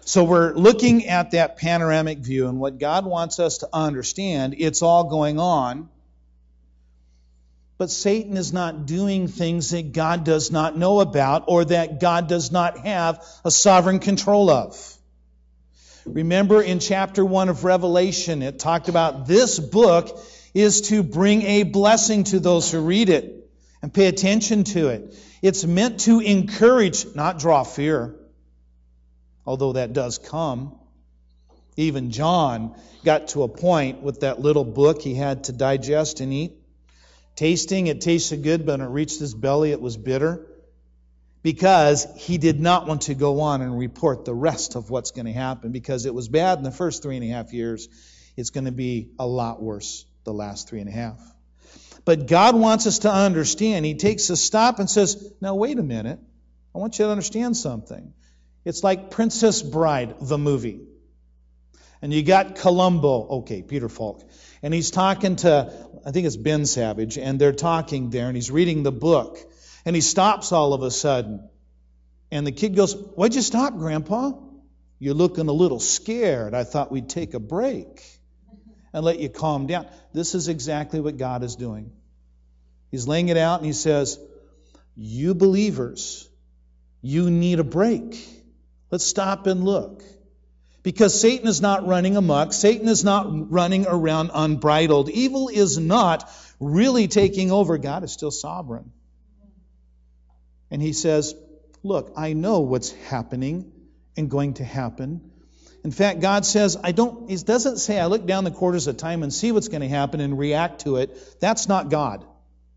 So we're looking at that panoramic view, and what God wants us to understand, it's all going on. But Satan is not doing things that God does not know about or that God does not have a sovereign control of. Remember in chapter 1 of Revelation, it talked about this book is to bring a blessing to those who read it and pay attention to it. It's meant to encourage, not draw fear, although that does come. Even John got to a point with that little book he had to digest and eat. Tasting, it tasted good, but when it reached his belly, it was bitter. Because he did not want to go on and report the rest of what's going to happen. Because it was bad in the first 3.5 years. It's going to be a lot worse the last 3.5. But God wants us to understand. He takes a stop and says, now wait a minute. I want you to understand something. It's like Princess Bride, the movie. And you got Columbo, okay, Peter Falk. And he's talking to, I think it's Ben Savage, and they're talking there, and he's reading the book. And he stops all of a sudden. And the kid goes, why'd you stop, Grandpa? You're looking a little scared. I thought we'd take a break and let you calm down. This is exactly what God is doing. He's laying it out and he says, you believers, you need a break. Let's stop and look. Because Satan is not running amok. Satan is not running around unbridled. Evil is not really taking over. God is still sovereign. And he says, look, I know what's happening and going to happen. In fact, God says, he doesn't say, I look down the quarters of time and see what's going to happen and react to it. That's not God.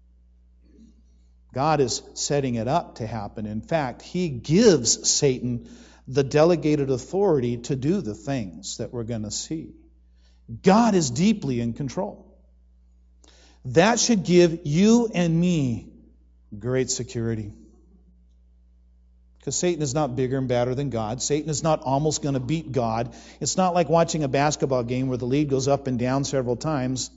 God is setting it up to happen. In fact, he gives Satan the delegated authority to do the things that we're going to see. God is deeply in control. That should give you and me great security. Because Satan is not bigger and badder than God. Satan is not almost going to beat God. It's not like watching a basketball game where the lead goes up and down several times.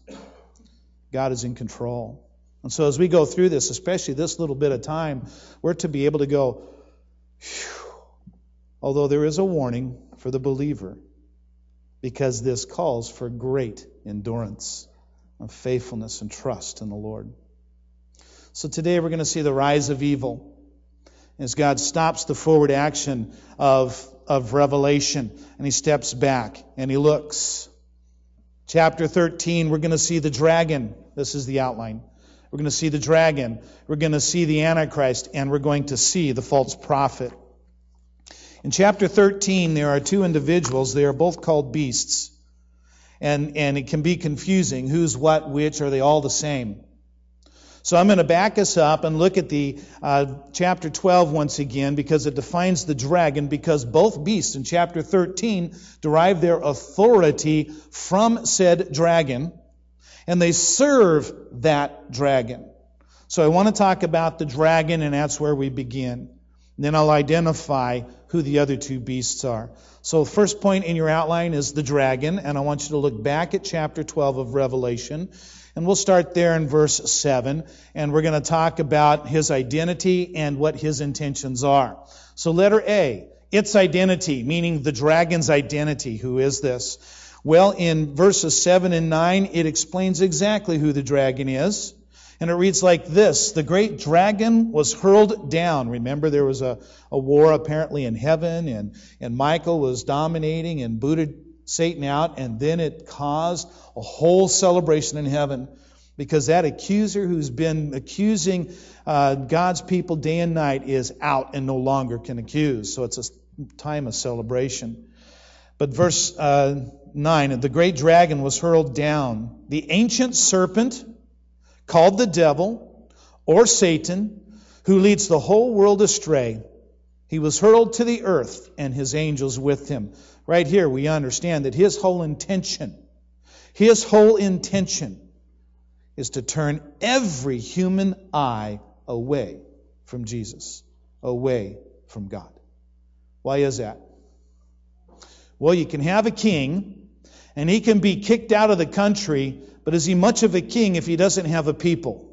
God is in control. And so as we go through this, especially this little bit of time, we're to be able to go, phew, although there is a warning for the believer, because this calls for great endurance of faithfulness and trust in the Lord. So today we're going to see the rise of evil as God stops the forward action of Revelation, and he steps back and he looks. Chapter 13, we're going to see the dragon. This is the outline. We're going to see the dragon. We're going to see the Antichrist, and we're going to see the false prophet. In chapter 13, there are two individuals. They are both called beasts. And it can be confusing. Who's what, which? Are they all the same? So I'm going to back us up and look at the chapter 12 once again, because it defines the dragon, because both beasts in chapter 13 derive their authority from said dragon, and they serve that dragon. So I want to talk about the dragon, and that's where we begin. And then I'll identify who the other two beasts are. So the first point in your outline is the dragon, and I want you to look back at chapter 12 of Revelation. And we'll start there in verse 7, and we're going to talk about his identity and what his intentions are. So letter A, its identity, meaning the dragon's identity. Who is this? Well, in verses 7 and 9, it explains exactly who the dragon is. And it reads like this: the great dragon was hurled down. Remember, there was a war apparently in heaven, and Michael was dominating and booted Satan out, and then it caused a whole celebration in heaven, because that accuser who's been accusing God's people day and night is out and no longer can accuse. So it's a time of celebration. But verse 9, the great dragon was hurled down, the ancient serpent, called the devil, or Satan, who leads the whole world astray. He was hurled to the earth, and his angels with him. Right here we understand that his whole intention is to turn every human eye away from Jesus, away from God. Why is that? Well, you can have a king, and he can be kicked out of the country, but is he much of a king if he doesn't have a people?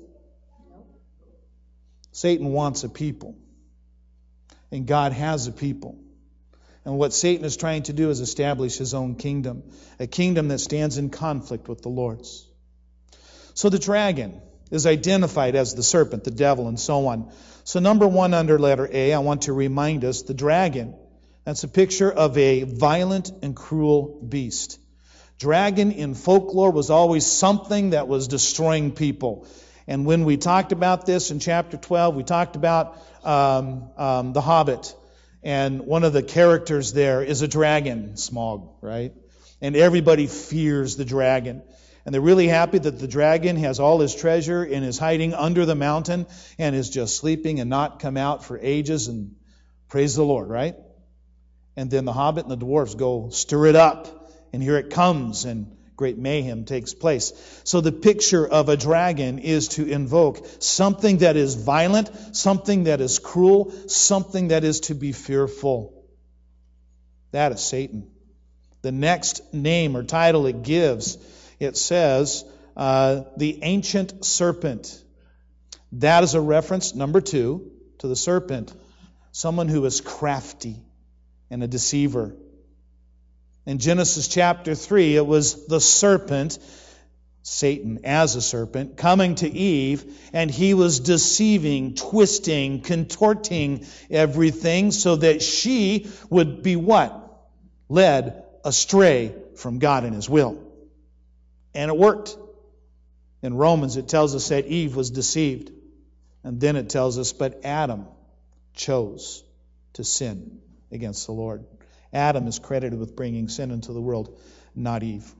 Satan wants a people, and God has a people. And what Satan is trying to do is establish his own kingdom, a kingdom that stands in conflict with the Lord's. So the dragon is identified as the serpent, the devil, and so on. So number one under letter A, I want to remind us, the dragon, that's a picture of a violent and cruel beast. Dragon in folklore was always something that was destroying people. And when we talked about this in chapter 12, we talked about the Hobbit. And one of the characters there is a dragon, Smaug, right? And everybody fears the dragon. And they're really happy that the dragon has all his treasure and is hiding under the mountain and is just sleeping and not come out for ages. And praise the Lord, right? And then the Hobbit and the dwarves go stir it up. And here it comes, and great mayhem takes place. So the picture of a dragon is to invoke something that is violent, something that is cruel, something that is to be fearful. That is Satan. The next name or title it gives, it says, the ancient serpent. That is a reference, number 2, to the serpent. Someone who is crafty and a deceiver. In Genesis chapter 3, it was the serpent, Satan as a serpent, coming to Eve, and he was deceiving, twisting, contorting everything so that she would be what? Led astray from God and His will. And it worked. In Romans, it tells us that Eve was deceived. And then it tells us, but Adam chose to sin against the Lord. Adam is credited with bringing sin into the world, not Eve.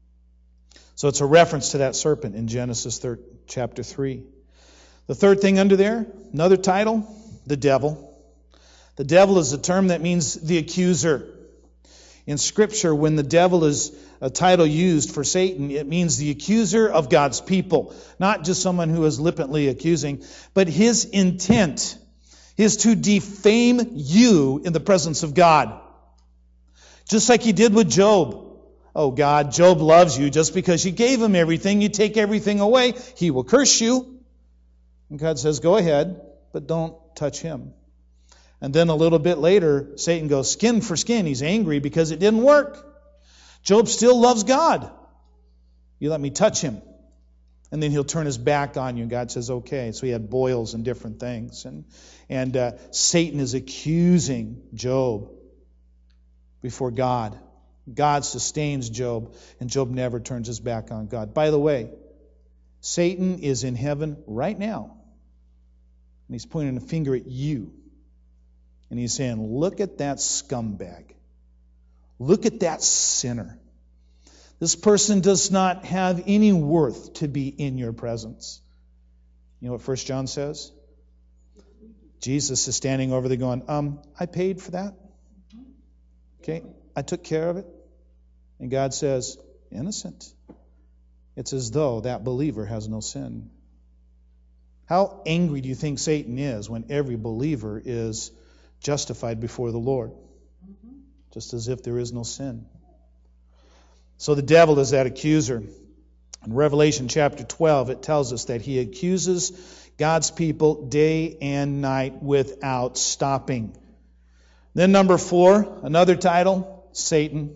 So it's a reference to that serpent in Genesis chapter 3. The third thing under there, another title, the devil. The devil is a term that means the accuser. In Scripture, when the devil is a title used for Satan, it means the accuser of God's people. Not just someone who is flippantly accusing, but his intent is to defame you in the presence of God. Just like He did with Job. Oh God, Job loves you. Just because you gave him everything, you take everything away, he will curse you. And God says, go ahead, but don't touch him. And then a little bit later, Satan goes skin for skin. He's angry because it didn't work. Job still loves God. You let me touch him. And then he'll turn his back on you. And God says, okay. So he had boils and different things. And Satan is accusing Job before God. God sustains Job, and Job never turns his back on God. By the way, Satan is in heaven right now, and he's pointing a finger at you. And he's saying, look at that scumbag. Look at that sinner. This person does not have any worth to be in your presence. You know what 1 John says? Jesus is standing over there going, I paid for that. Okay, I took care of it. And God says, innocent. It's as though that believer has no sin. How angry do you think Satan is when every believer is justified before the Lord? Just as if there is no sin. So the devil is that accuser. In Revelation chapter 12, it tells us that he accuses God's people day and night without stopping. Then number 4, another title, Satan.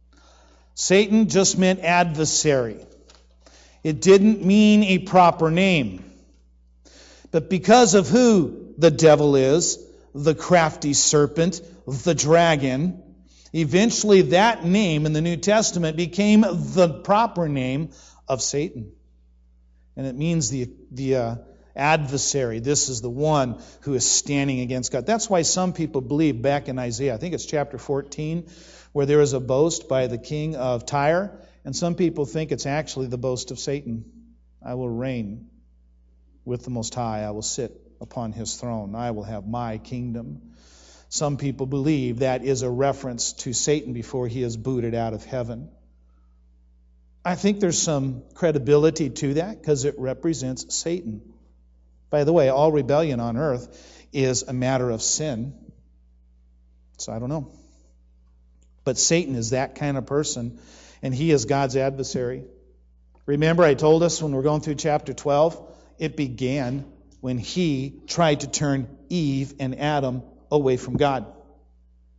Satan just meant adversary. It didn't mean a proper name. But because of who the devil is, the crafty serpent, the dragon, eventually that name in the New Testament became the proper name of Satan. And it means the adversary. This is the one who is standing against God. That's why some people believe back in Isaiah, I think it's chapter 14, where there is a boast by the king of Tyre, and some people think it's actually the boast of Satan. I will reign with the Most High. I will sit upon His throne. I will have my kingdom. Some people believe that is a reference to Satan before he is booted out of heaven. I think there's some credibility to that because it represents Satan. By the way, all rebellion on earth is a matter of sin. So I don't know. But Satan is that kind of person, and he is God's adversary. Remember, I told us when we're going through chapter 12, it began when he tried to turn Eve and Adam away from God.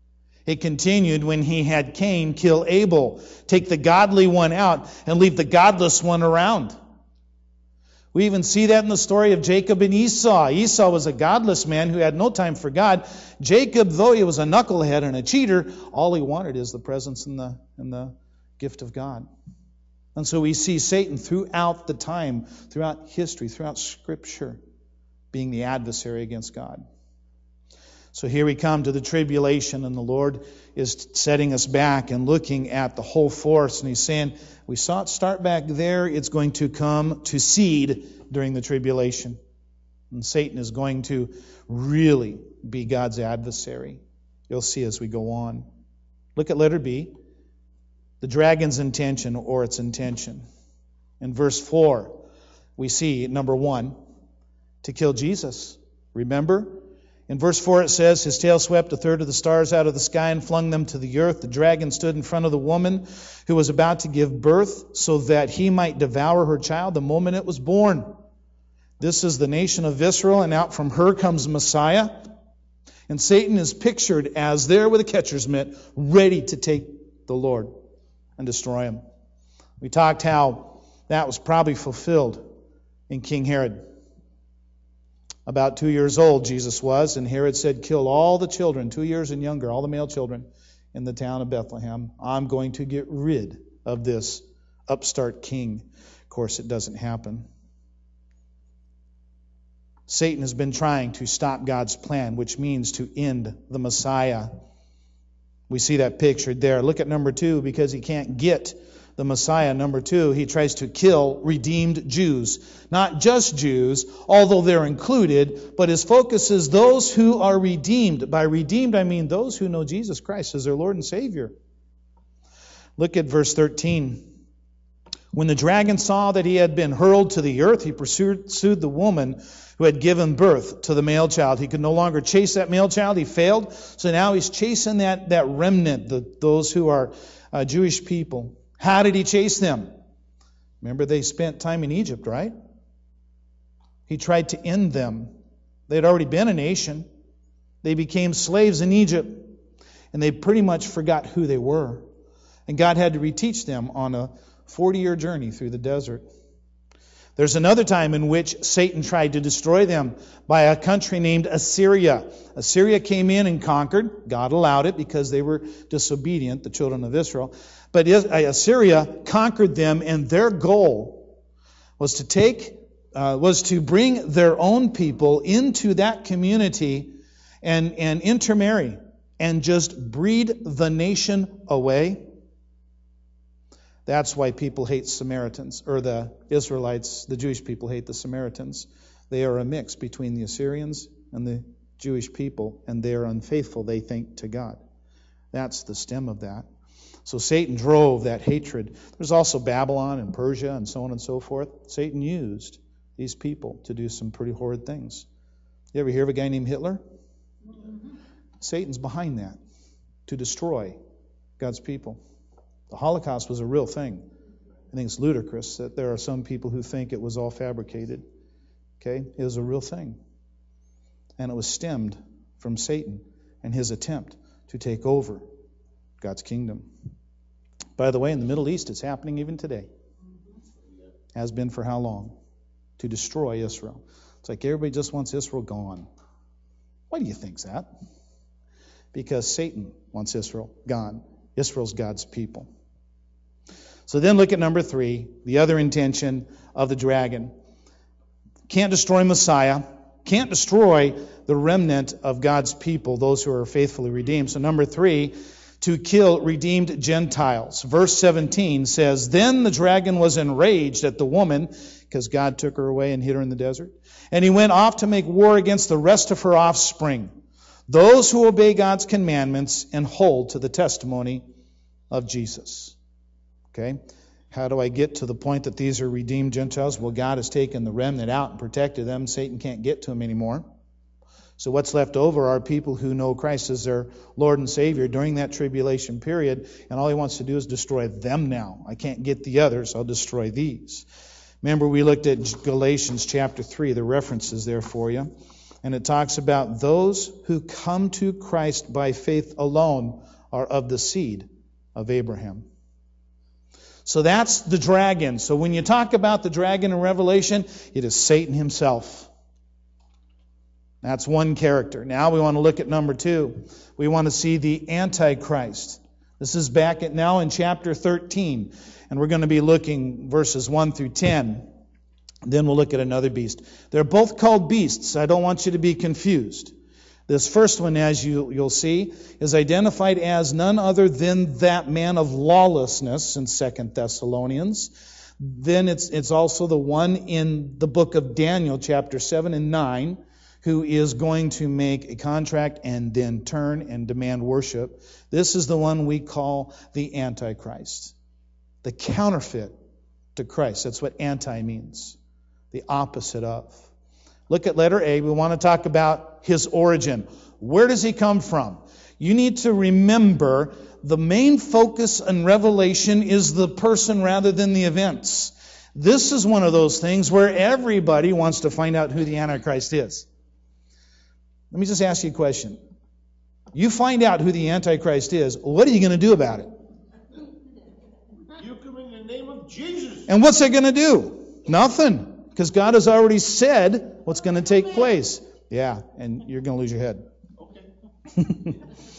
It continued when he had Cain kill Abel, take the godly one out and leave the godless one around. We even see that in the story of Jacob and Esau. Esau was a godless man who had no time for God. Jacob, though he was a knucklehead and a cheater, all he wanted is the presence and the gift of God. And so we see Satan throughout the time, throughout history, throughout Scripture, being the adversary against God. So here we come to the tribulation, and the Lord is setting us back and looking at the whole force. And He's saying, we saw it start back there. It's going to come to seed during the tribulation. And Satan is going to really be God's adversary. You'll see as we go on. Look at letter B. The dragon's intention or its intention. In verse 4, we see, number 1, to kill Jesus. Remember? In verse 4 it says, his tail swept a third of the stars out of the sky and flung them to the earth. The dragon stood in front of the woman who was about to give birth so that he might devour her child the moment it was born. This is the nation of Israel, and out from her comes Messiah. And Satan is pictured as there with a catcher's mitt, ready to take the Lord and destroy him. We talked how that was probably fulfilled in King Herod. About 2 years old Jesus was, and Herod said, kill all the children, 2 years and younger, all the male children in the town of Bethlehem. I'm going to get rid of this upstart king. Of course, it doesn't happen. Satan has been trying to stop God's plan, which means to end the Messiah. We see that pictured there. Look at number 2, because he can't get the Messiah. Number 2, he tries to kill redeemed Jews. Not just Jews, although they're included, but his focus is those who are redeemed. By redeemed, I mean those who know Jesus Christ as their Lord and Savior. Look at verse 13. When the dragon saw that he had been hurled to the earth, he pursued the woman who had given birth to the male child. He could no longer chase that male child. He failed. So now he's chasing that remnant, those who are Jewish people. How did he chase them? Remember, they spent time in Egypt, right? He tried to end them. They had already been a nation. They became slaves in Egypt. And they pretty much forgot who they were. And God had to reteach them on a 40-year journey through the desert. There's another time in which Satan tried to destroy them by a country named Assyria. Assyria came in and conquered. God allowed it because they were disobedient, the children of Israel. But Assyria conquered them, and their goal was to bring their own people into that community and intermarry and just breed the nation away. That's why people hate Samaritans, or the Israelites, the Jewish people hate the Samaritans. They are a mix between the Assyrians and the Jewish people, and they are unfaithful, they think, to God. That's the stem of that. So Satan drove that hatred. There's also Babylon and Persia and so on and so forth. Satan used these people to do some pretty horrid things. You ever hear of a guy named Hitler? Satan's behind that, to destroy God's people. The Holocaust was a real thing. I think it's ludicrous that there are some people who think it was all fabricated. Okay? It was a real thing. And it was stemmed from Satan and his attempt to take over God's kingdom. By the way, in the Middle East, it's happening even today. Has been for how long? To destroy Israel. It's like everybody just wants Israel gone. Why do you think that? Because Satan wants Israel gone. Israel's God's people. So then look at number 3, the other intention of the dragon. Can't destroy Messiah. Can't destroy the remnant of God's people, those who are faithfully redeemed. So number 3, to kill redeemed Gentiles. Verse 17 says, then the dragon was enraged at the woman, because God took her away and hid her in the desert. And he went off to make war against the rest of her offspring, those who obey God's commandments and hold to the testimony of Jesus. Okay? How do I get to the point that these are redeemed Gentiles? Well, God has taken the remnant out and protected them. Satan can't get to them anymore. So what's left over are people who know Christ as their Lord and Savior during that tribulation period, and all he wants to do is destroy them now. I can't get the others, I'll destroy these. Remember, we looked at Galatians chapter 3, the references there for you. And it talks about those who come to Christ by faith alone are of the seed of Abraham. So that's the dragon. So when you talk about the dragon in Revelation, it is Satan himself. That's one character. Now we want to look at number 2. We want to see the Antichrist. This is back now in chapter 13. And we're going to be looking verses 1 through 10. Then we'll look at another beast. They're both called beasts. I don't want you to be confused. This first one, as you'll see, is identified as none other than that man of lawlessness in 2 Thessalonians. Then it's also the one in the book of Daniel, chapter 7 and 9, who is going to make a contract and then turn and demand worship. This is the one we call the Antichrist, the counterfeit to Christ. That's what anti means. The opposite of. Look at letter A. We want to talk about his origin. Where does he come from? You need to remember the main focus in Revelation is the person rather than the events. This is one of those things where everybody wants to find out who the Antichrist is. Let me just ask you a question. You find out who the Antichrist is, what are you going to do about it? You come in the name of Jesus. And what's it going to do? Nothing. Because God has already said what's going to take place. Yeah, and you're going to lose your head. Okay.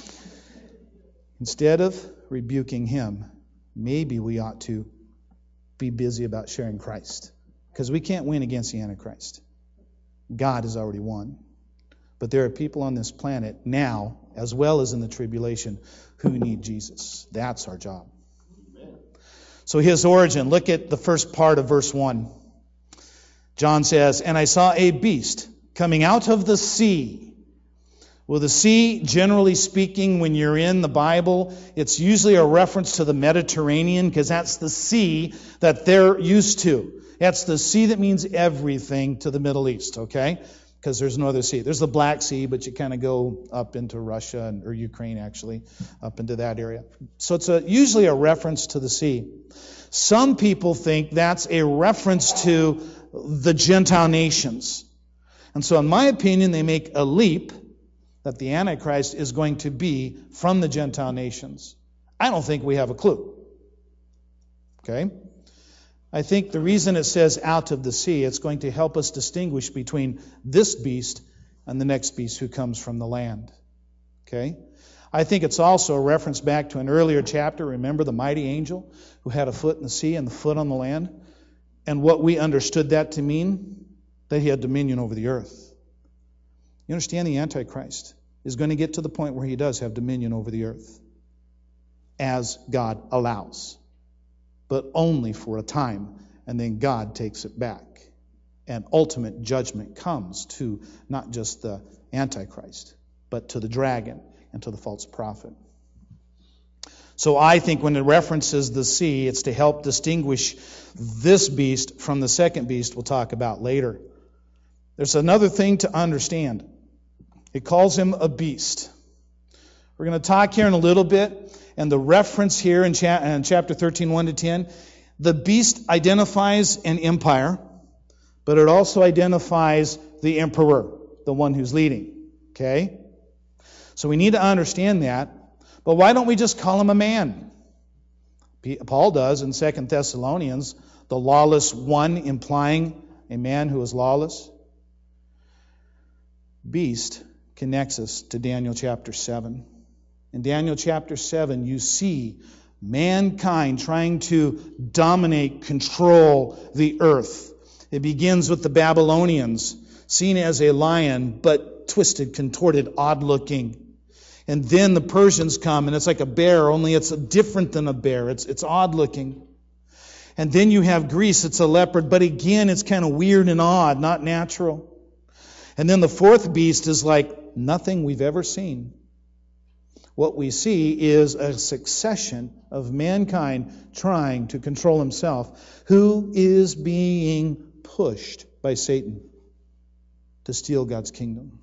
Instead of rebuking him, maybe we ought to be busy about sharing Christ. Because we can't win against the Antichrist. God has already won. But there are people on this planet now, as well as in the tribulation, who need Jesus. That's our job. Amen. So his origin, look at the first part of verse 1. John says, "And I saw a beast coming out of the sea." Well, the sea, generally speaking, when you're in the Bible, it's usually a reference to the Mediterranean because that's the sea that they're used to. That's the sea that means everything to the Middle East, okay? Because there's no other sea. There's the Black Sea, but you kind of go up into Russia, or Ukraine actually, up into that area. So it's usually a reference to the sea. Some people think that's a reference to the Gentile nations. And so in my opinion, they make a leap that the Antichrist is going to be from the Gentile nations. I don't think we have a clue. Okay? I think the reason it says out of the sea, it's going to help us distinguish between this beast and the next beast who comes from the land. Okay? I think it's also a reference back to an earlier chapter. Remember the mighty angel who had a foot in the sea and the foot on the land? And what we understood that to mean? That he had dominion over the earth. You understand, the Antichrist is going to get to the point where he does have dominion over the earth. As God allows. But only for a time. And then God takes it back. And ultimate judgment comes to not just the Antichrist, but to the dragon and to the false prophet. So I think when it references the sea, it's to help distinguish this beast from the second beast we'll talk about later. There's another thing to understand. It calls him a beast. We're going to talk here in a little bit, and the reference here in chapter 13, 1 to 10, the beast identifies an empire, but it also identifies the emperor, the one who's leading. Okay? So we need to understand that. But why don't we just call him a man? Paul does in 2 Thessalonians, the lawless one, implying a man who is lawless. Beast connects us to Daniel chapter 7. In Daniel chapter 7, you see mankind trying to dominate, control the earth. It begins with the Babylonians, seen as a lion, but twisted, contorted, odd-looking. And then the Persians come, and it's like a bear, only it's different than a bear. It's odd-looking. And then you have Greece, it's a leopard, but again, it's kind of weird and odd, not natural. And then the fourth beast is like nothing we've ever seen. What we see is a succession of mankind trying to control himself, who is being pushed by Satan to steal God's kingdom.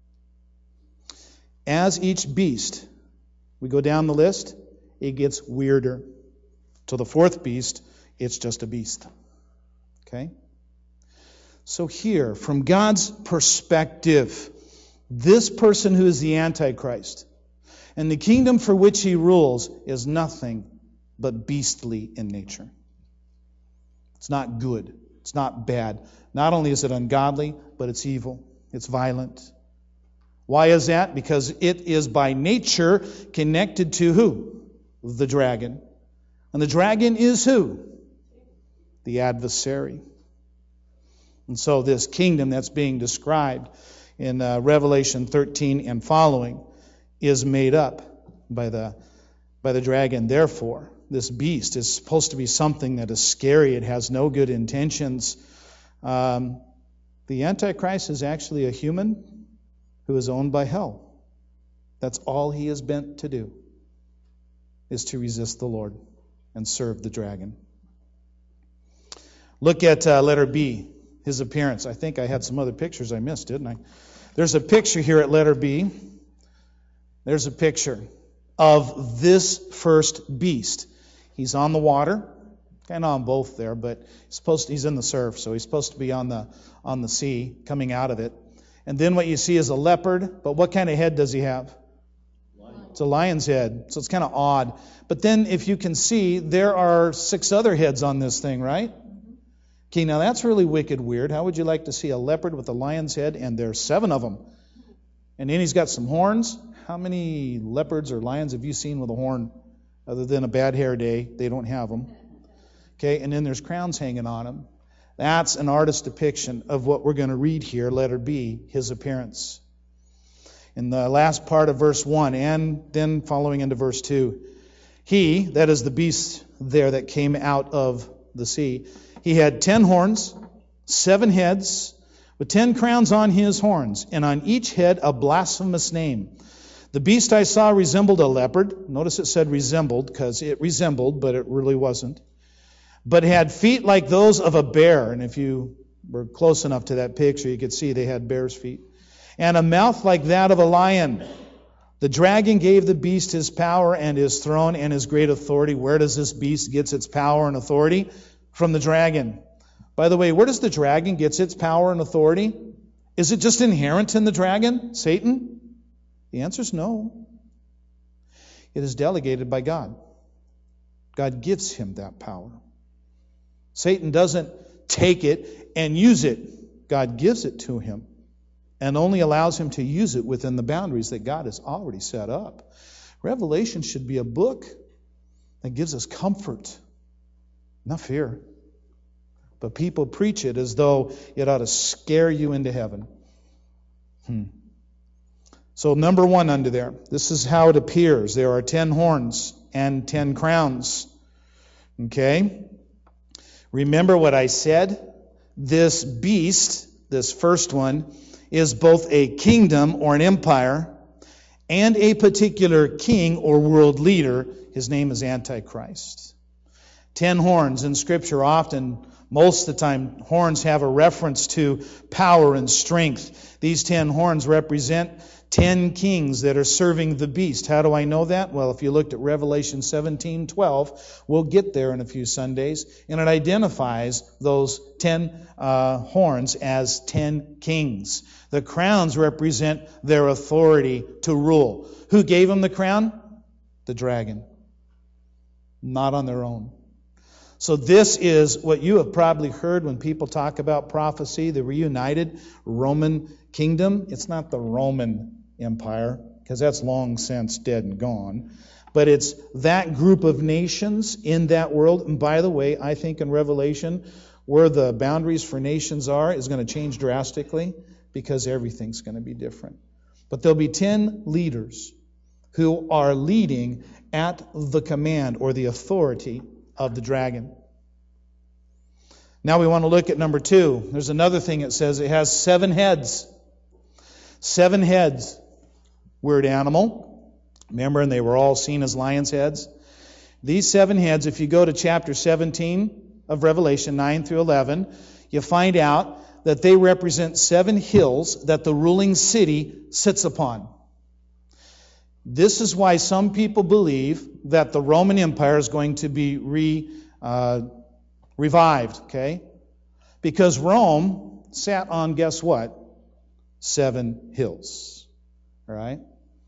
As each beast, we go down the list, it gets weirder. To the fourth beast, it's just a beast. Okay? So here, from God's perspective, this person who is the Antichrist and the kingdom for which he rules is nothing but beastly in nature. It's not good. It's not bad. Not only is it ungodly, but it's evil. It's violent. Why is that? Because it is by nature connected to who? The dragon. And the dragon is who? The adversary. And so this kingdom that's being described in Revelation 13 and following is made up by the dragon. Therefore, this beast is supposed to be something that is scary. It has no good intentions. The Antichrist is actually a human who is owned by hell. That's all he is bent to do, is to resist the Lord and serve the dragon. Look at letter B, his appearance. I think I had some other pictures I missed, didn't I? There's a picture here at letter B. There's a picture of this first beast. He's on the water, kind of on both there, but he's in the surf, so he's supposed to be on the sea, coming out of it. And then what you see is a leopard, but what kind of head does he have? It's a lion's head, so it's kind of odd. But then if you can see, there are 6 other heads on this thing, right? Okay, now that's really wicked weird. How would you like to see a leopard with a lion's head, and there's 7 of them? And then he's got some horns. How many leopards or lions have you seen with a horn? Other than a bad hair day, they don't have them. Okay, and then there's crowns hanging on them. That's an artist's depiction of what we're going to read here, letter B, his appearance. In the last part of verse 1, and then following into verse 2, he, that is the beast there that came out of the sea, he had 10 horns, 7 heads, with 10 crowns on his horns, and on each head a blasphemous name. The beast I saw resembled a leopard. Notice it said resembled, because it resembled, but it really wasn't. But had feet like those of a bear. And if you were close enough to that picture, you could see they had bear's feet. And a mouth like that of a lion. The dragon gave the beast his power and his throne and his great authority. Where does this beast get its power and authority? From the dragon. By the way, where does the dragon get its power and authority? Is it just inherent in the dragon, Satan? The answer is no. It is delegated by God. God gives him that power. Satan doesn't take it and use it. God gives it to him and only allows him to use it within the boundaries that God has already set up. Revelation should be a book that gives us comfort, not fear. But people preach it as though it ought to scare you into heaven. So number 1 under there. This is how it appears. There are 10 horns and 10 crowns. Okay? Remember what I said? This beast, this first one, is both a kingdom or an empire and a particular king or world leader. His name is Antichrist. 10 horns in Scripture often, most of the time, horns have a reference to power and strength. These 10 horns represent 10 kings that are serving the beast. How do I know that? Well, if you looked at Revelation 17:12, we'll get there in a few Sundays, and it identifies those 10 horns as 10 kings. The crowns represent their authority to rule. Who gave them the crown? The dragon. Not on their own. So this is what you have probably heard when people talk about prophecy, the reunited Roman kingdom. It's not the Roman Empire, because that's long since dead and gone. But it's that group of nations in that world. And by the way, I think in Revelation, where the boundaries for nations are is going to change drastically, because everything's going to be different. But there'll be 10 leaders who are leading at the command or the authority of the dragon. Now we want to look at number 2. There's another thing it says. It has 7 heads. 7 heads. Weird animal. Remember, and they were all seen as lions' heads. These 7 heads, if you go to chapter 17 of Revelation, 9 through 11, you find out that they represent 7 hills that the ruling city sits upon. This is why some people believe that the Roman Empire is going to be revived, okay? Because Rome sat on, guess what? 7 hills. All right?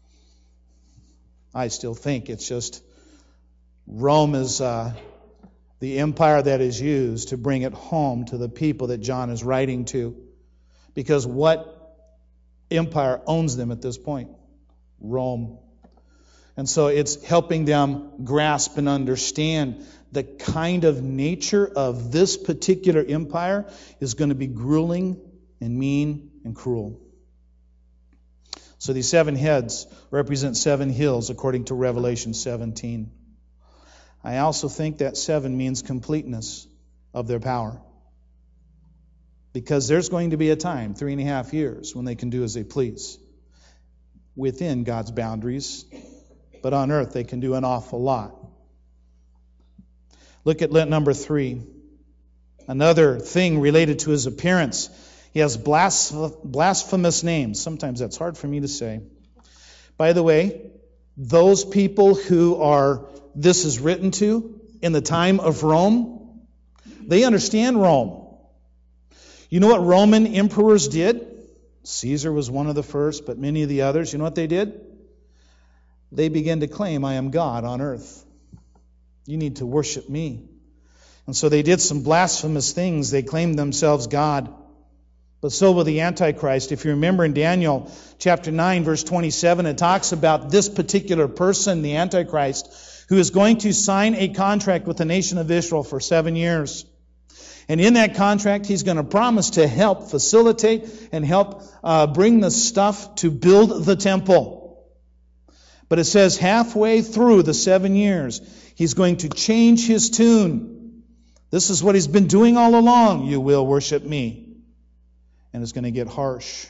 I still think it's just Rome is the empire that is used to bring it home to the people that John is writing to. Because what empire owns them at this point? Rome. And so it's helping them grasp and understand the kind of nature of this particular empire is going to be grueling and mean and cruel. So these 7 heads represent 7 hills according to Revelation 17. I also think that 7 means completeness of their power. Because there's going to be a time, 3.5 years, when they can do as they please within God's boundaries. But on earth, they can do an awful lot. Look at number 3. Another thing related to his appearance. He has blasphemous names. Sometimes that's hard for me to say. By the way, those people who this is written to in the time of Rome, they understand Rome. You know what Roman emperors did? Caesar was one of the first, but many of the others, you know what they did? They began to claim, I am God on earth. You need to worship me. And so they did some blasphemous things. They claimed themselves God. But so will the Antichrist. If you remember in Daniel chapter 9, verse 27, it talks about this particular person, the Antichrist, who is going to sign a contract with the nation of Israel for 7 years. And in that contract, he's going to promise to help facilitate and help bring the stuff to build the temple. But it says halfway through the 7 years, he's going to change his tune. This is what he's been doing all along. You will worship me. And it's going to get harsh.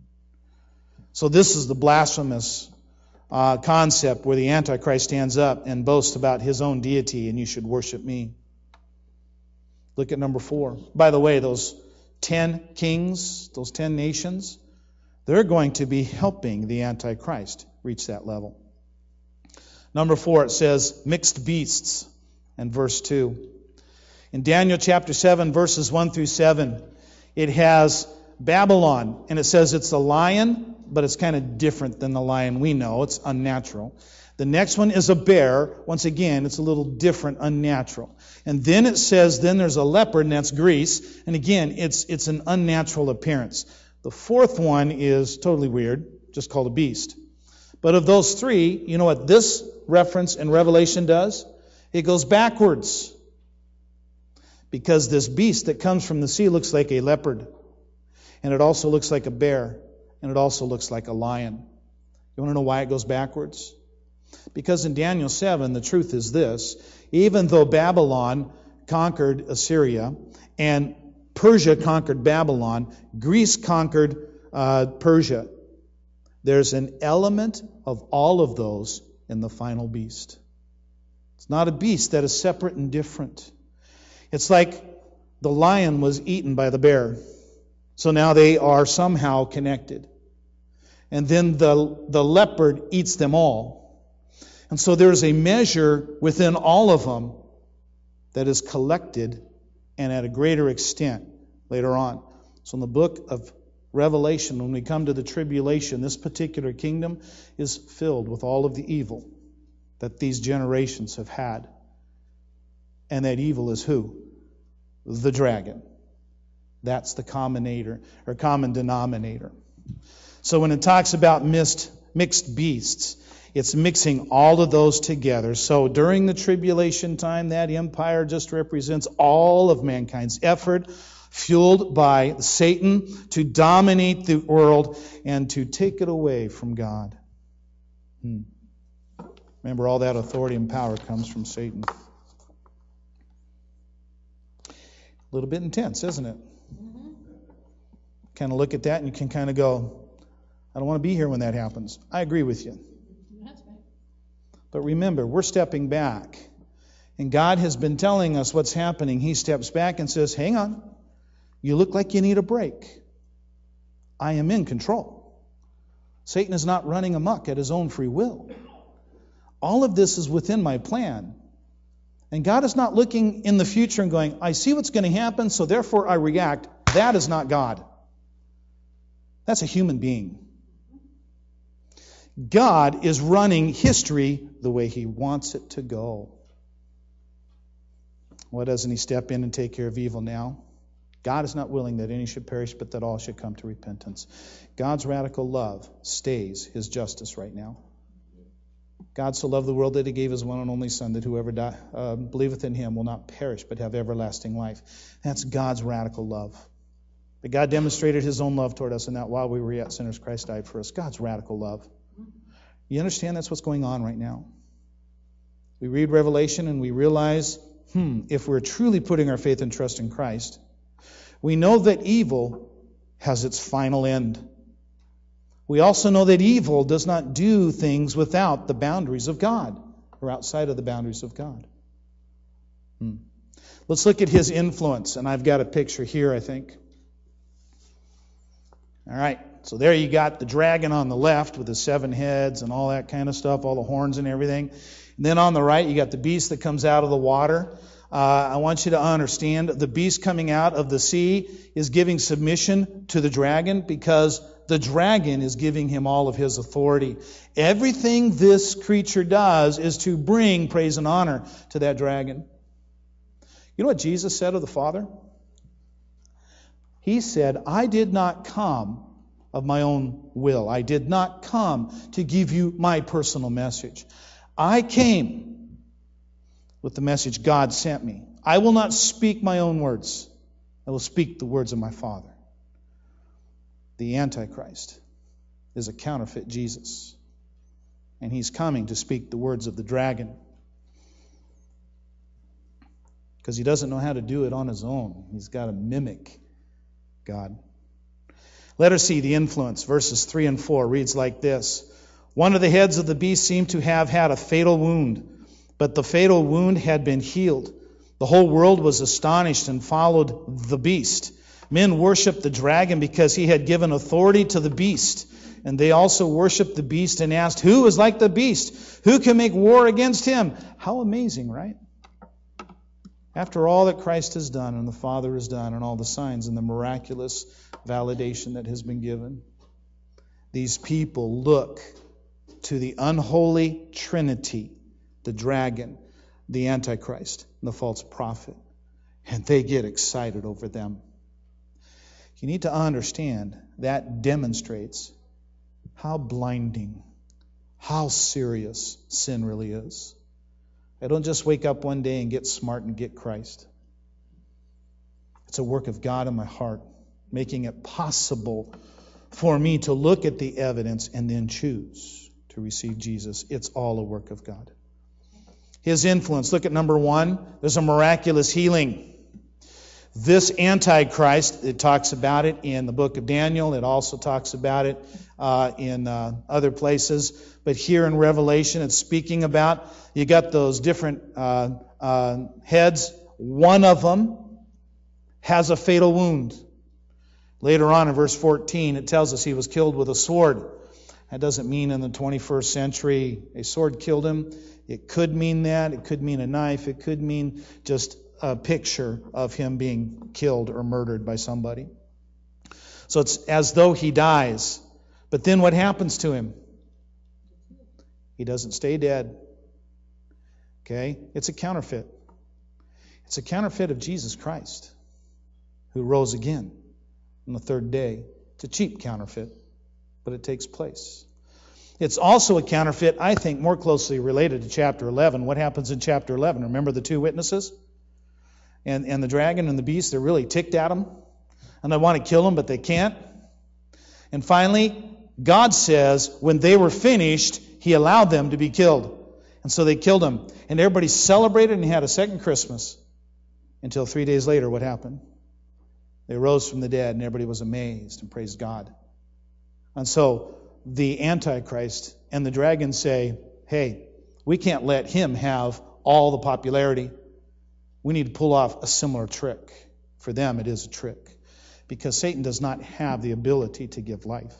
So this is the blasphemous concept where the Antichrist stands up and boasts about his own deity, and you should worship me. Look at number 4. By the way, those 10 kings, those 10 nations, they're going to be helping the Antichrist reach that level. Number 4, it says mixed beasts, and verse 2. In Daniel chapter 7, verses 1 through 7, it has Babylon, and it says it's a lion, but it's kind of different than the lion we know. It's unnatural. The next one is a bear. Once again, it's a little different, unnatural. And then it says, then there's a leopard, and that's Greece. And again, it's an unnatural appearance. The 4th one is totally weird, just called a beast. But of those 3, you know what this reference in Revelation does? It goes backwards. Because this beast that comes from the sea looks like a leopard. And it also looks like a bear. And it also looks like a lion. You want to know why it goes backwards? Because in Daniel 7, the truth is this. Even though Babylon conquered Assyria and Persia conquered Babylon, Greece conquered Persia. There's an element of all of those in the final beast. It's not a beast that is separate and different. It's like the lion was eaten by the bear. So now they are somehow connected. And then the leopard eats them all. And so there's a measure within all of them that is collected and at a greater extent later on. So in the book of Revelation, when we come to the tribulation, this particular kingdom is filled with all of the evil that these generations have had. And that evil is who? The dragon. That's the common denominator. So when it talks about mixed beasts, it's mixing all of those together. So during the tribulation time, that empire just represents all of mankind's effort, fueled by Satan to dominate the world and to take it away from God. Remember, all that authority and power comes from Satan. A little bit intense, isn't it? Kind of look at that and you can kind of go, I don't want to be here when that happens. I agree with you. But remember, we're stepping back. And God has been telling us what's happening. He steps back and says, hang on. You look like you need a break. I am in control. Satan is not running amok at his own free will. All of this is within my plan. And God is not looking in the future and going, I see what's going to happen, so therefore I react. That is not God. That's a human being. God is running history the way He wants it to go. Why doesn't He step in and take care of evil now? God is not willing that any should perish, but that all should come to repentance. God's radical love stays His justice right now. God so loved the world that He gave His one and only Son, that whoever believeth in Him will not perish, but have everlasting life. That's God's radical love. But God demonstrated His own love toward us in that while we were yet sinners, Christ died for us. God's radical love. You understand that's what's going on right now? We read Revelation and we realize, if we're truly putting our faith and trust in Christ, we know that evil has its final end. We also know that evil does not do things without the boundaries of God, or outside of the boundaries of God. Let's look at His influence, and I've got a picture here, I think. All right, so there you got the dragon on the left with the 7 heads and all that kind of stuff, all the horns and everything. And then on the right, you got the beast that comes out of the water. I want you to understand the beast coming out of the sea is giving submission to the dragon because the dragon is giving him all of his authority. Everything this creature does is to bring praise and honor to that dragon. You know what Jesus said of the Father? He said, I did not come of my own will. I did not come to give you my personal message. I came with the message God sent me. I will not speak my own words. I will speak the words of my Father. The Antichrist is a counterfeit Jesus. And he's coming to speak the words of the dragon. Because he doesn't know how to do it on his own. He's got to mimic God. Let us see the influence. Verses 3 and 4 reads like this. One of the heads of the beast seemed to have had a fatal wound, but the fatal wound had been healed. The whole world was astonished and followed the beast. Men worshipped the dragon because he had given authority to the beast. And they also worshipped the beast and asked, who is like the beast? Who can make war against him? How amazing, right? After all that Christ has done and the Father has done and all the signs and the miraculous validation that has been given, these people look to the unholy Trinity, the dragon, the Antichrist, and the false prophet, and they get excited over them. You need to understand that demonstrates how blinding, how serious sin really is. I don't just wake up one day and get smart and get Christ. It's a work of God in my heart, making it possible for me to look at the evidence and then choose to receive Jesus. It's all a work of God. His influence. Look at number 1. There's a miraculous healing. This Antichrist, it talks about it in the book of Daniel. It also talks about it in other places. But here in Revelation, it's speaking about, you got those different heads. One of them has a fatal wound. Later on in verse 14, it tells us he was killed with a sword. That doesn't mean in the 21st century a sword killed him. It could mean that. It could mean a knife. It could mean just a picture of him being killed or murdered by somebody. So it's as though he dies. But then what happens to him? He doesn't stay dead. Okay? It's a counterfeit. It's a counterfeit of Jesus Christ, who rose again on the 3rd day. It's a cheap counterfeit, but it takes place. It's also a counterfeit, I think, more closely related to chapter 11. What happens in chapter 11? Remember the 2 witnesses? And the dragon and the beast, they're really ticked at him. And they want to kill him, but they can't. And finally, God says, when they were finished, He allowed them to be killed. And so they killed him. And everybody celebrated and had a second Christmas. Until 3 days later, what happened? They rose from the dead and everybody was amazed and praised God. And so the Antichrist and the dragon say, hey, we can't let him have all the popularity. We need to pull off a similar trick. For them, it is a trick. Because Satan does not have the ability to give life.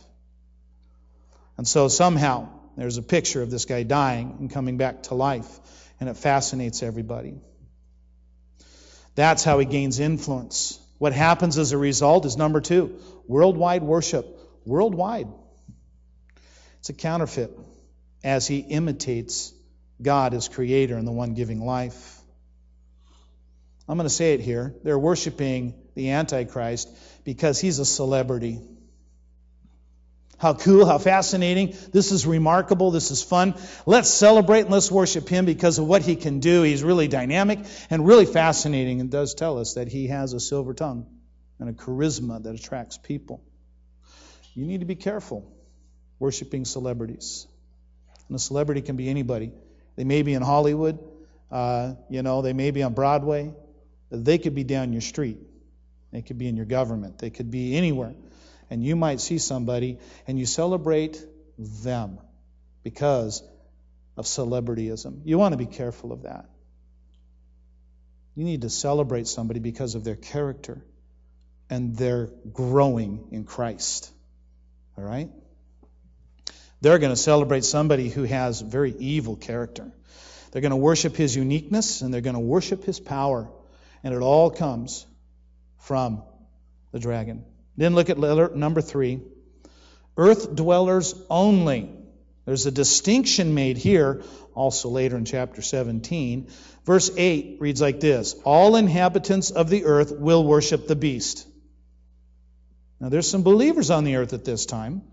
And so somehow, there's a picture of this guy dying and coming back to life. And it fascinates everybody. That's how he gains influence. What happens as a result is number 2, worldwide worship. Worldwide. It's a counterfeit as he imitates God as creator and the one giving life. I'm going to say it here. They're worshiping the Antichrist because he's a celebrity. How cool, how fascinating. This is remarkable. This is fun. Let's celebrate and let's worship him because of what he can do. He's really dynamic and really fascinating, and does tell us that he has a silver tongue and a charisma that attracts people. You need to be careful worshiping celebrities. And a celebrity can be anybody. They may be in Hollywood. They may be on Broadway. They could be down your street. They could be in your government. They could be anywhere. And you might see somebody and you celebrate them because of celebrityism. You want to be careful of that. You need to celebrate somebody because of their character and their growing in Christ. All right? They're going to celebrate somebody who has very evil character. They're going to worship his uniqueness and they're going to worship his power. And it all comes from the dragon. Then look at letter number 3. Earth dwellers only. There's a distinction made here, also later in chapter 17. Verse 8 reads like this: all inhabitants of the earth will worship the beast. Now there's some believers on the earth at this time.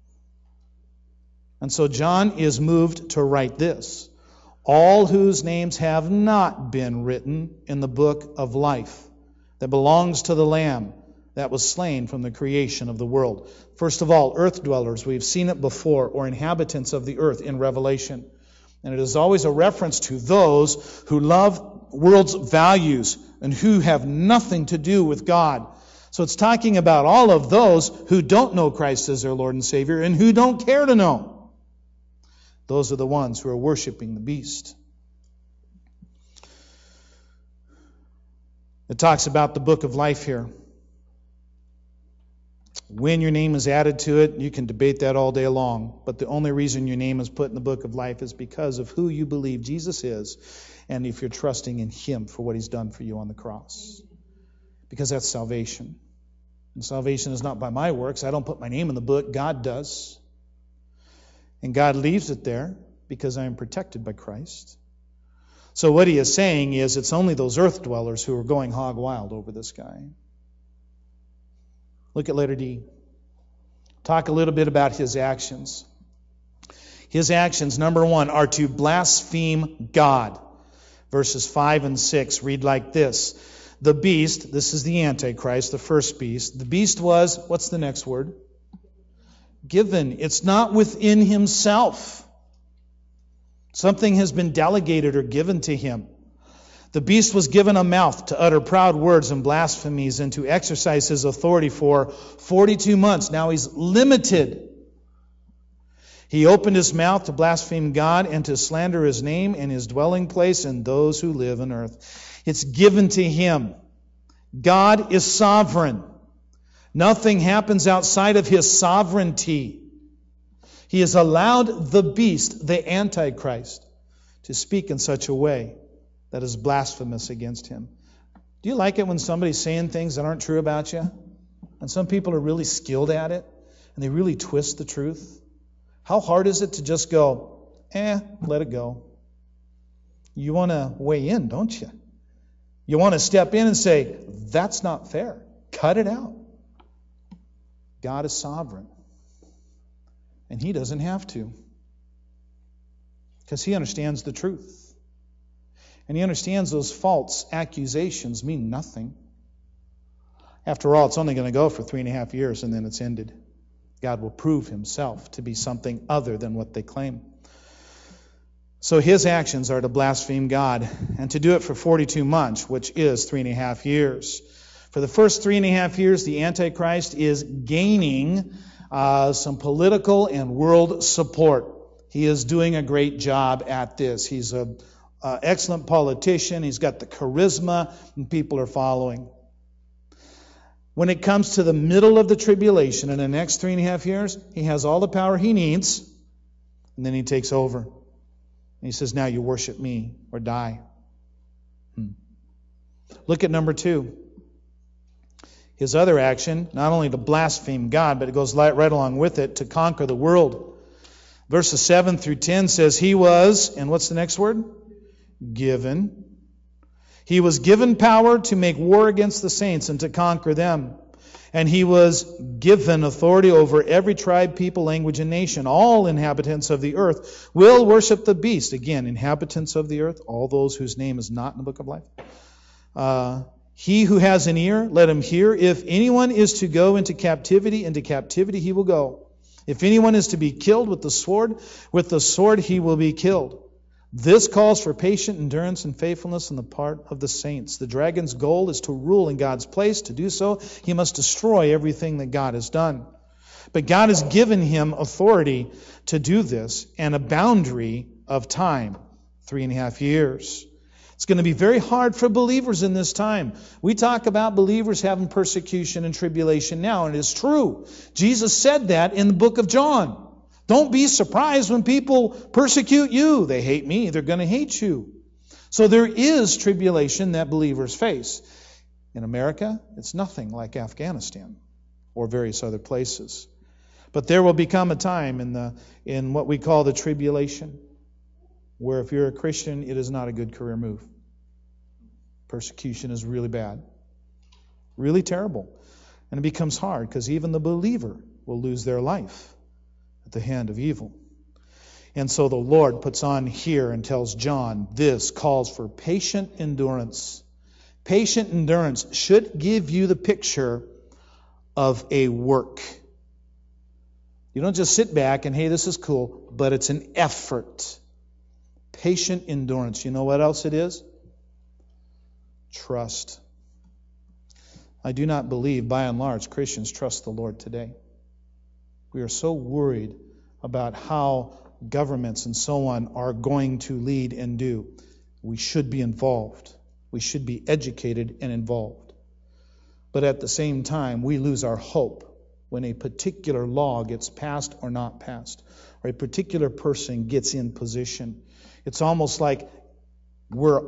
And so John is moved to write this: all whose names have not been written in the book of life that belongs to the Lamb that was slain from the creation of the world. First of all, earth dwellers. We've seen it before, or inhabitants of the earth in Revelation. And it is always a reference to those who love world's values and who have nothing to do with God. So it's talking about all of those who don't know Christ as their Lord and Savior and who don't care to know. Those are the ones who are worshiping the beast. It talks about the book of life here. When your name is added to it, you can debate that all day long. But the only reason your name is put in the book of life is because of who you believe Jesus is, and if you're trusting in him for what he's done for you on the cross. Because that's salvation. And salvation is not by my works. I don't put my name in the book. God does. And God leaves it there because I am protected by Christ. So what he is saying is it's only those earth dwellers who are going hog wild over this guy. Look at letter D. Talk a little bit about his actions. His actions, number 1, are to blaspheme God. Verses 5 and 6 read like this: the beast, this is the Antichrist, the first beast. The beast was, what's the next word? Given. It's not within himself. Something has been delegated or given to him. The beast was given a mouth to utter proud words and blasphemies and to exercise his authority for 42 months. Now he's limited. He opened his mouth to blaspheme God and to slander his name and his dwelling place and those who live on earth. It's given to him. God is sovereign. Nothing happens outside of his sovereignty. He has allowed the beast, the Antichrist, to speak in such a way that is blasphemous against him. Do you like it when somebody's saying things that aren't true about you? And some people are really skilled at it, and they really twist the truth. How hard is it to just go, let it go? You want to weigh in, don't you? You want to step in and say, that's not fair. Cut it out. God is sovereign. And he doesn't have to. Because he understands the truth. And he understands those false accusations mean nothing. After all, it's only going to go for 3.5 years and then it's ended. God will prove himself to be something other than what they claim. So his actions are to blaspheme God and to do it for 42 months, which is 3.5 years. For the first 3.5 years, the Antichrist is gaining some political and world support. He is doing a great job at this. He's an excellent politician. He's got the charisma, and people are following. When it comes to the middle of the tribulation in the next 3.5 years, he has all the power he needs, and then he takes over. And he says, now you worship me or die. Look at number 2. His other action, not only to blaspheme God, but it goes right along with it, to conquer the world. Verses 7 through 10 says, He was, and what's the next word? Given. He was given power to make war against the saints and to conquer them. And He was given authority over every tribe, people, language, and nation. All inhabitants of the earth will worship the beast. Again, inhabitants of the earth, all those whose name is not in the book of life. He who has an ear, let him hear. If anyone is to go into captivity he will go. If anyone is to be killed with the sword he will be killed. This calls for patient endurance and faithfulness on the part of the saints. The dragon's goal is to rule in God's place. To do so, he must destroy everything that God has done. But God has given him authority to do this and a boundary of time, 3.5 years. It's going to be very hard for believers in this time. We talk about believers having persecution and tribulation now, and it's true. Jesus said that in the book of John. Don't be surprised when people persecute you. They hate me, they're going to hate you. So there is tribulation that believers face. In America, it's nothing like Afghanistan or various other places. But there will become a time in what we call the tribulation, where if you're a Christian, it is not a good career move. Persecution is really bad, really terrible. And it becomes hard because even the believer will lose their life at the hand of evil. And so the Lord puts on here and tells John, this calls for patient endurance. Patient endurance should give you the picture of a work. You don't just sit back and, hey, this is cool, but it's an effort. Patient endurance. You know what else it is? Trust. I do not believe, by and large, Christians trust the Lord today. We are so worried about how governments and so on are going to lead and do. We should be involved. We should be educated and involved. But at the same time, we lose our hope when a particular law gets passed or not passed, or a particular person gets in position. It's almost like we're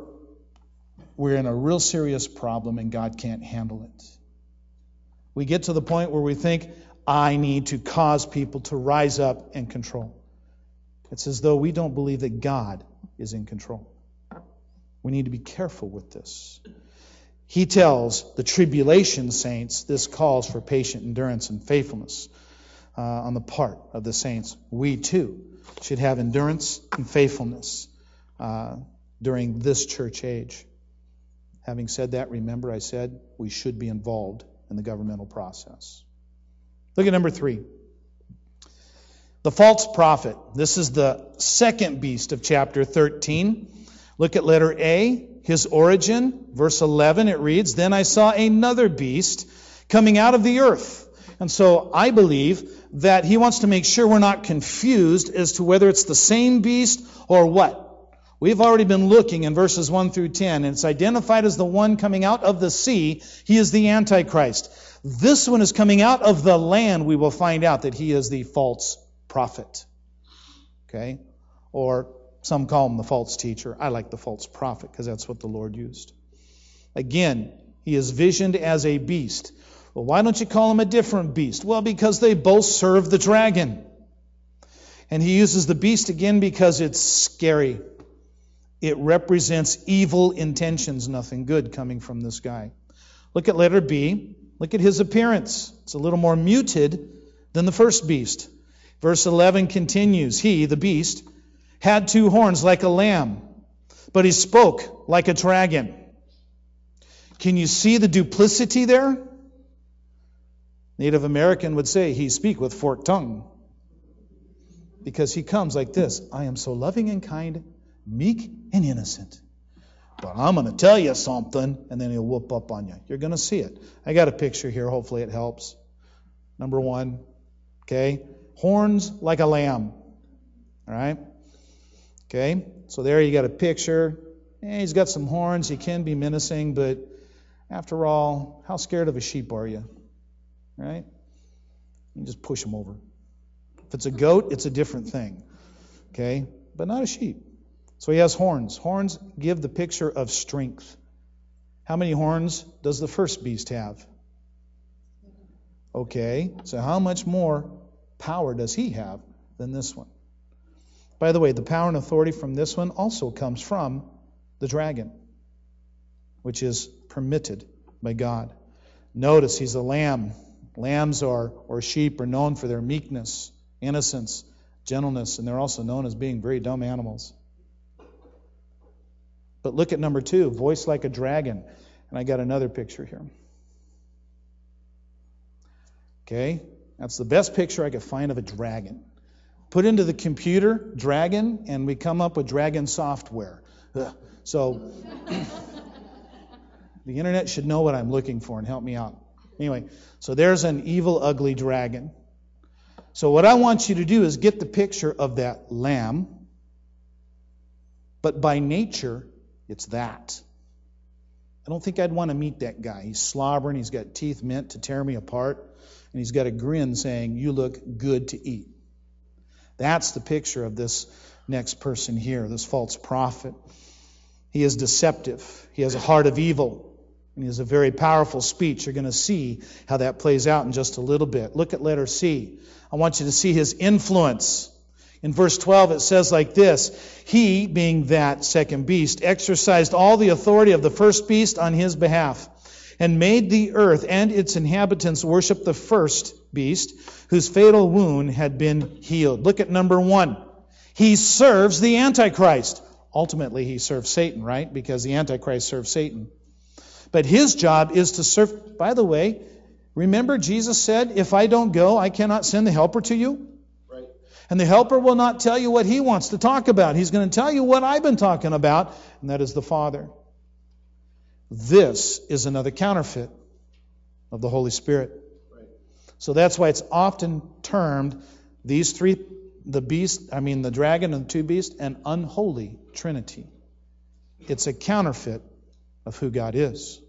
in a real serious problem and God can't handle it. We get to the point where we think, I need to cause people to rise up and control. It's as though we don't believe that God is in control. We need to be careful with this. He tells the tribulation saints this calls for patient endurance and faithfulness on the part of the saints. We too should have endurance and faithfulness during this church age. Having said that, remember I said we should be involved in the governmental process. Look at number 3. The false prophet. This is the second beast of chapter 13. Look at letter A, his origin. Verse 11, it reads, Then I saw another beast coming out of the earth. And so I believe that he wants to make sure we're not confused as to whether it's the same beast or what. We've already been looking in verses 1 through 10, and it's identified as the one coming out of the sea. He is the Antichrist. This one is coming out of the land. We will find out that he is the false prophet. Okay? Or some call him the false teacher. I like the false prophet because that's what the Lord used. Again, he is visioned as a beast. Well, why don't you call him a different beast? Well, because they both serve the dragon. And he uses the beast again because it's scary. It represents evil intentions, nothing good coming from this guy. Look at letter B. Look at his appearance. It's a little more muted than the first beast. Verse 11 continues. He, the beast, had 2 horns like a lamb, but he spoke like a dragon. Can you see the duplicity there? Native American would say he speak with forked tongue. Because he comes like this. I am so loving and kind, meek and innocent. But I'm going to tell you something, and then he'll whoop up on you. You're going to see it. I got a picture here. Hopefully it helps. Number 1. Okay. Horns like a lamb. All right. Okay. So there you got a picture. He's got some horns. He can be menacing, but after all, how scared of a sheep are you? Right? You just push him over. If it's a goat, it's a different thing. Okay. But not a sheep. So he has horns. Horns give the picture of strength. How many horns does the first beast have? Okay, so how much more power does he have than this one? By the way, the power and authority from this one also comes from the dragon, which is permitted by God. Notice he's a lamb. Lambs or sheep are known for their meekness, innocence, gentleness, and they're also known as being very dumb animals. But look at number 2, voice like a dragon. And I got another picture here. Okay, that's the best picture I could find of a dragon. Put into the computer, dragon, and we come up with dragon software. Ugh. So the internet should know what I'm looking for and help me out. Anyway, so there's an evil, ugly dragon. So what I want you to do is get the picture of that lamb, but by nature, it's that. I don't think I'd want to meet that guy. He's slobbering, he's got teeth meant to tear me apart, and he's got a grin saying, "You look good to eat." That's the picture of this next person here, this false prophet. He is deceptive. He has a heart of evil. And he has a very powerful speech. You're going to see how that plays out in just a little bit. Look at letter C. I want you to see his influence. In verse 12 it says like this: He, being that second beast, exercised all the authority of the first beast on his behalf, and made the earth and its inhabitants worship the first beast, whose fatal wound had been healed. Look at number 1. He serves the Antichrist. Ultimately, he serves Satan, right? Because the Antichrist serves Satan. But his job is to serve. By the way, remember Jesus said, "If I don't go, I cannot send the helper to you." Right. And the helper will not tell you what he wants to talk about. He's going to tell you what I've been talking about, and that is the Father. This is another counterfeit of the Holy Spirit. Right. So that's why it's often termed these three, the dragon and the 2 beasts, an unholy trinity. It's a counterfeit of who God is.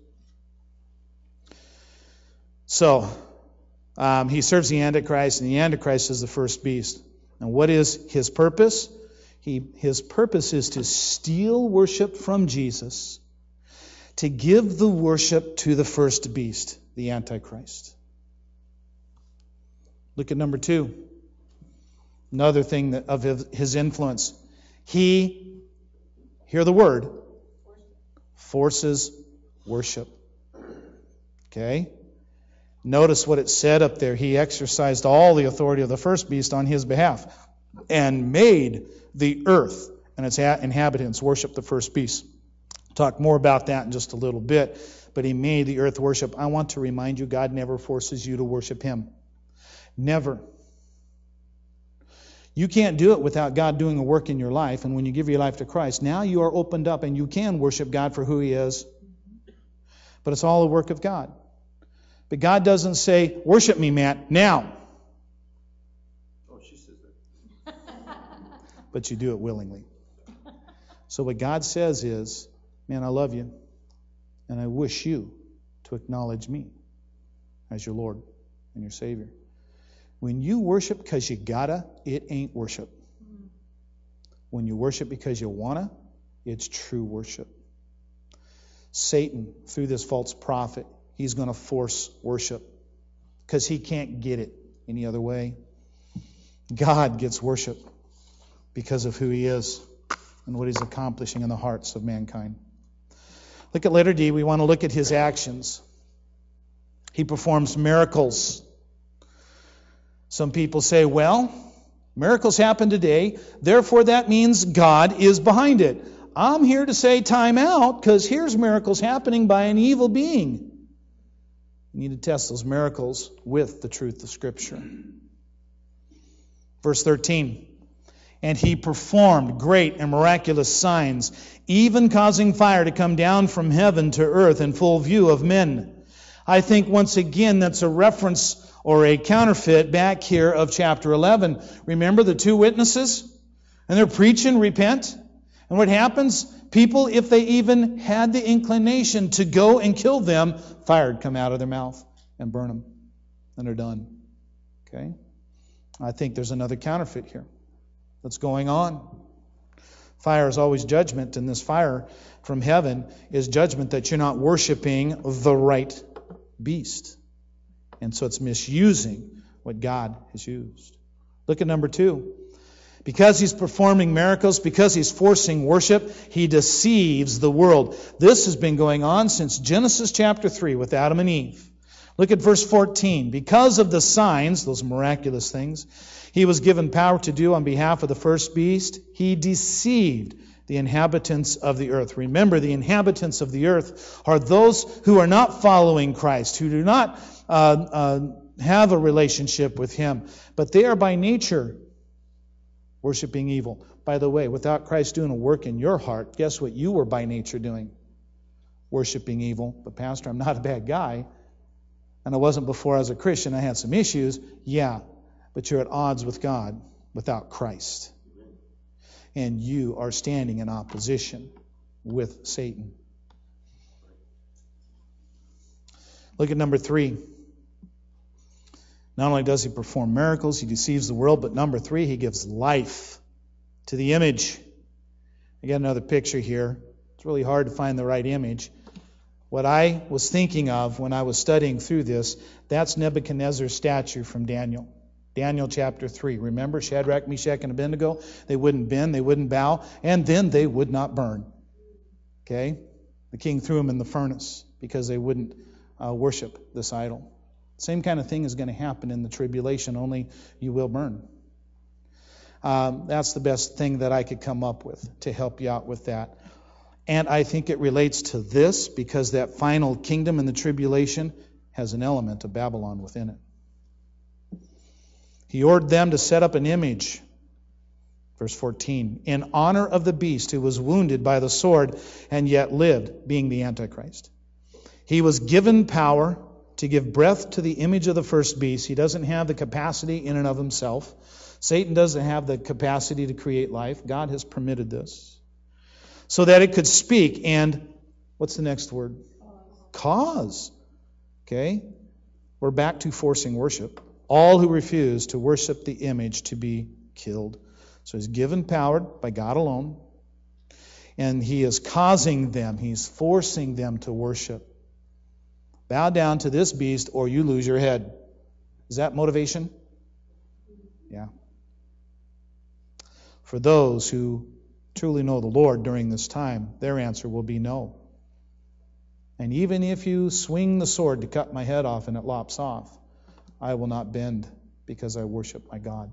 So, he serves the Antichrist, and the Antichrist is the first beast. And what is his purpose? His purpose is to steal worship from Jesus, to give the worship to the first beast, the Antichrist. Look at number 2. Another thing of his influence. He, hear the word, forces worship. Okay? Notice what it said up there. He exercised all the authority of the first beast on his behalf and made the earth and its inhabitants worship the first beast. Talk more about that in just a little bit. But he made the earth worship. I want to remind you, God never forces you to worship him. Never. You can't do it without God doing a work in your life. And when you give your life to Christ, now you are opened up and you can worship God for who he is. But it's all a work of God. But God doesn't say, "Worship me, Matt, now." Oh, she says that. But you do it willingly. So what God says is, "Man, I love you. And I wish you to acknowledge me as your Lord and your Savior." When you worship because you gotta, it ain't worship. When you worship because you wanna, it's true worship. Satan, through this false prophet, he's going to force worship because he can't get it any other way. God gets worship because of who he is and what he's accomplishing in the hearts of mankind. Look at letter D. We want to look at his actions. He performs miracles. Some people say, well, miracles happen today, therefore that means God is behind it. I'm here to say time out, because here's miracles happening by an evil being. You need to test those miracles with the truth of Scripture. Verse 13. And he performed great and miraculous signs, even causing fire to come down from heaven to earth in full view of men. I think once again that's a reference or a counterfeit back here of chapter 11. Remember the 2 witnesses? And they're preaching, repent. And what happens? People, if they even had the inclination to go and kill them, fire would come out of their mouth and burn them. And they're done. Okay? I think there's another counterfeit here that's going on. Fire is always judgment, and this fire from heaven is judgment that you're not worshiping the right beast. And so it's misusing what God has used. Look at number 2. Because he's performing miracles, because he's forcing worship, he deceives the world. This has been going on since Genesis chapter 3 with Adam and Eve. Look at verse 14. Because of the signs, those miraculous things, he was given power to do on behalf of the first beast. He deceived the inhabitants of the earth. Remember, the inhabitants of the earth are those who are not following Christ, who do not have a relationship with him, but they are by nature worshiping evil. By the way, without Christ doing a work in your heart, guess what you were by nature doing? Worshiping evil. But Pastor, I'm not a bad guy. And I wasn't before I was a Christian. I had some issues. Yeah, but you're at odds with God without Christ. And you are standing in opposition with Satan. Look at number 3. Not only does he perform miracles, he deceives the world, but number 3, he gives life to the image. I got another picture here. It's really hard to find the right image. What I was thinking of when I was studying through this, that's Nebuchadnezzar's statue from Daniel. Daniel chapter 3. Remember Shadrach, Meshach, and Abednego? They wouldn't bend, they wouldn't bow, and then they would not burn. Okay? The king threw them in the furnace because they wouldn't worship this idol. Same kind of thing is going to happen in the tribulation, only you will burn. That's the best thing that I could come up with to help you out with that. And I think it relates to this because that final kingdom in the tribulation has an element of Babylon within it. He ordered them to set up an image, verse 14, in honor of the beast who was wounded by the sword and yet lived, being the Antichrist. He was given power to give breath to the image of the first beast. He doesn't have the capacity in and of himself. Satan doesn't have the capacity to create life. God has permitted this. So that it could speak and, what's the next word? Cause. Okay? We're back to forcing worship. All who refuse to worship the image to be killed. So he's given power by God alone. And he is causing them, he's forcing them to worship. Bow down to this beast or you lose your head. Is that motivation? Yeah. For those who truly know the Lord during this time, their answer will be no. And even if you swing the sword to cut my head off and it lops off, I will not bend because I worship my God.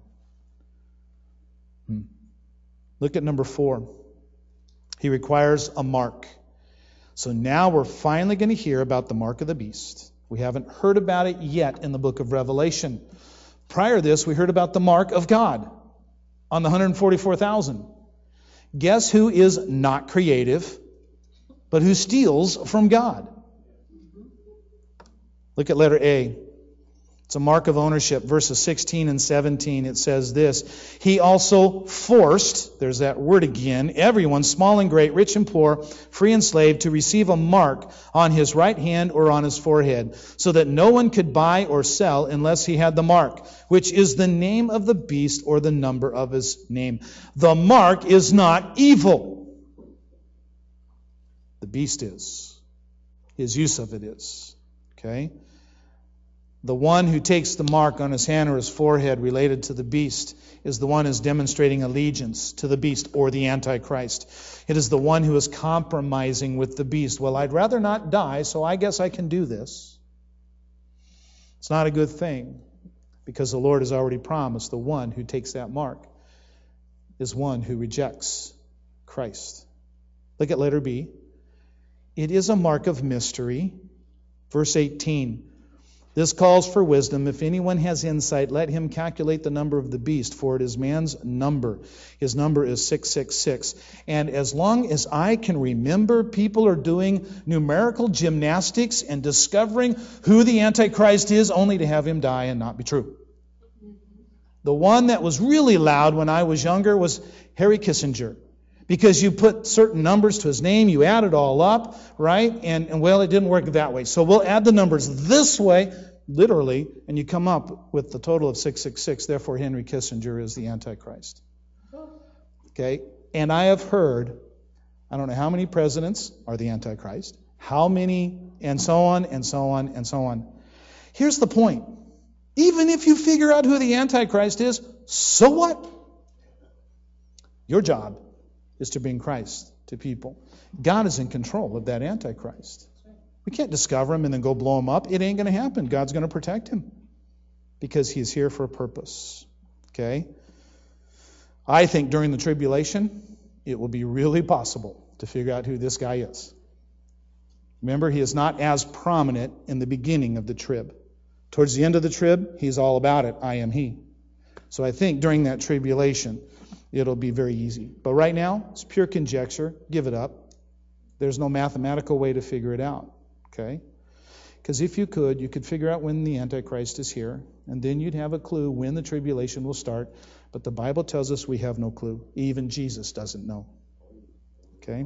Look at number 4. He requires a mark. So now we're finally going to hear about the mark of the beast. We haven't heard about it yet in the book of Revelation. Prior to this, we heard about the mark of God on the 144,000. Guess who is not creative, but who steals from God? Look at letter A. It's a mark of ownership. Verses 16 and 17, it says this. He also forced, there's that word again, everyone, small and great, rich and poor, free and slave, to receive a mark on his right hand or on his forehead, so that no one could buy or sell unless he had the mark, which is the name of the beast or the number of his name. The mark is not evil. The beast is. His use of it is. Okay? The one who takes the mark on his hand or his forehead related to the beast is the one who is demonstrating allegiance to the beast or the Antichrist. It is the one who is compromising with the beast. Well, I'd rather not die, so I guess I can do this. It's not a good thing because the Lord has already promised the one who takes that mark is one who rejects Christ. Look at letter B. It is a mark of mystery. Verse 18. This calls for wisdom. If anyone has insight, let him calculate the number of the beast, for it is man's number. His number is 666. And as long as I can remember, people are doing numerical gymnastics and discovering who the Antichrist is, only to have him die and not be true. The one that was really loud when I was younger was Harry Kissinger. Because you put certain numbers to his name, you add it all up, right? And well, it didn't work that way. So we'll add the numbers this way, literally, and you come up with the total of 666. Therefore, Henry Kissinger is the Antichrist. Okay? And I have heard, I don't know how many presidents are the Antichrist, how many, and so on, and so on, and so on. Here's the point. Even if you figure out who the Antichrist is, so what? Your job is to bring Christ to people. God is in control of that Antichrist. We can't discover him and then go blow him up. It ain't going to happen. God's going to protect him because he's here for a purpose. Okay? I think during the tribulation, it will be really possible to figure out who this guy is. Remember, he is not as prominent in the beginning of the trib. Towards the end of the trib, he's all about it. I am he. So I think during that tribulation, it'll be very easy. But right now, it's pure conjecture. Give it up. There's no mathematical way to figure it out. Okay? Because if you could figure out when the Antichrist is here, and then you'd have a clue when the tribulation will start. But the Bible tells us we have no clue. Even Jesus doesn't know. Okay?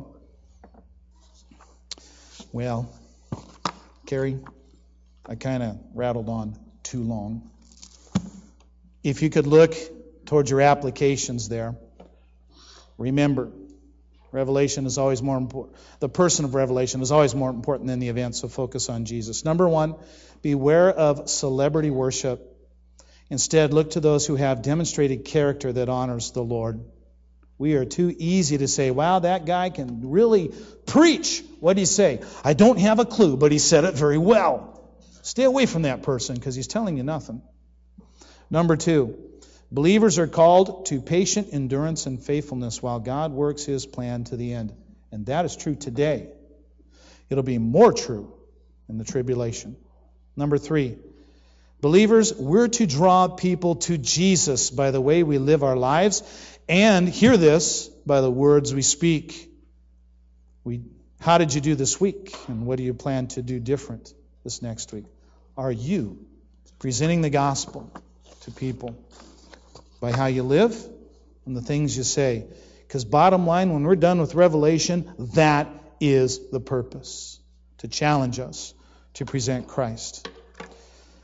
Well, Carrie, I kind of rattled on too long. If you could look towards your applications there, remember, Revelation is always more important. The person of Revelation is always more important than the event, so focus on Jesus. Number one, beware of celebrity worship. Instead, look to those who have demonstrated character that honors the Lord. We are too easy to say, wow, that guy can really preach. What did he say? I don't have a clue, but he said it very well. Stay away from that person because he's telling you nothing. Number two, believers are called to patient endurance and faithfulness while God works his plan to the end. And that is true today. It'll be more true in the tribulation. Number three, believers, we're to draw people to Jesus by the way we live our lives, and hear this, by the words we speak. How did you do this week? And what do you plan to do different this next week? Are you presenting the gospel to people by how you live and the things you say? Because bottom line, when we're done with Revelation, that is the purpose. To challenge us to present Christ.